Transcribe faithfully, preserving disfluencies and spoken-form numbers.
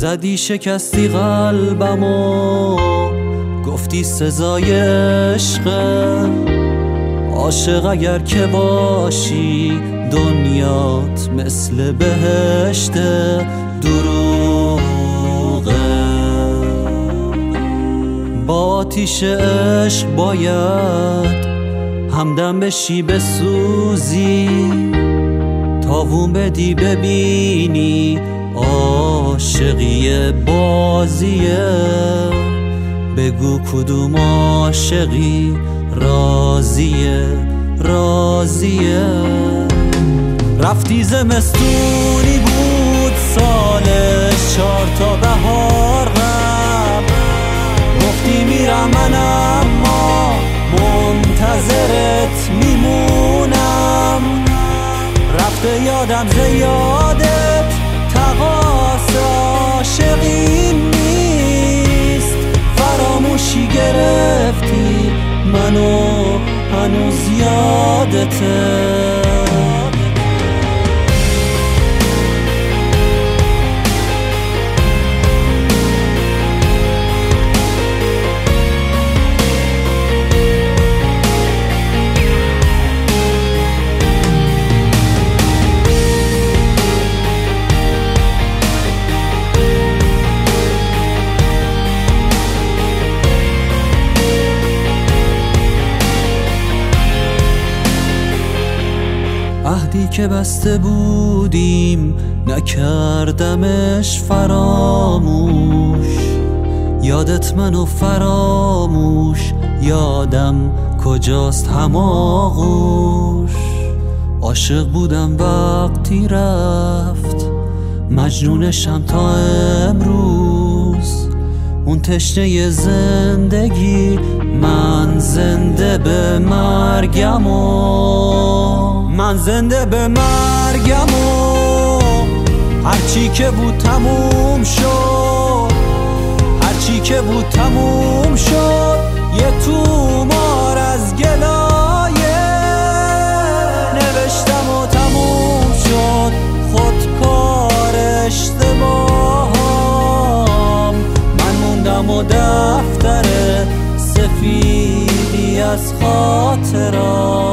زدی شکستی قلبمو، گفتی سزای عشقه. عاشق اگر که باشی دنیات مثل بهشت دروغه. با آتیش عشق باید همدم بشی بسوزی، تاوون بدی ببینی عاشقی بازیه. بگو کدوم عاشقی راضیه راضیه. رفتی زمستونی بود سالش چار تا بهار قبل، گفتی میرم من اما منتظرت میمونم. رفته یادم زیادت تقاص عاشقی نیست، فراموشی گرفتی منو هنوز یادته. عهدی که بسته بودیم نکردمش فراموش، یادت منو فراموش، یادم کجاست هماغوش. عاشق بودم وقتی رفت، مجنونشم تا امروز. اون تشنه زندگی من زنده به مرگم و من زنده به مرگم و هرچی که بود تموم شد، هرچی که بود تموم شد. یه تومار از گلایه نوشتم و تموم شد. خودکار اشتباهام من موندم و دفتر سفیدی از خاطرات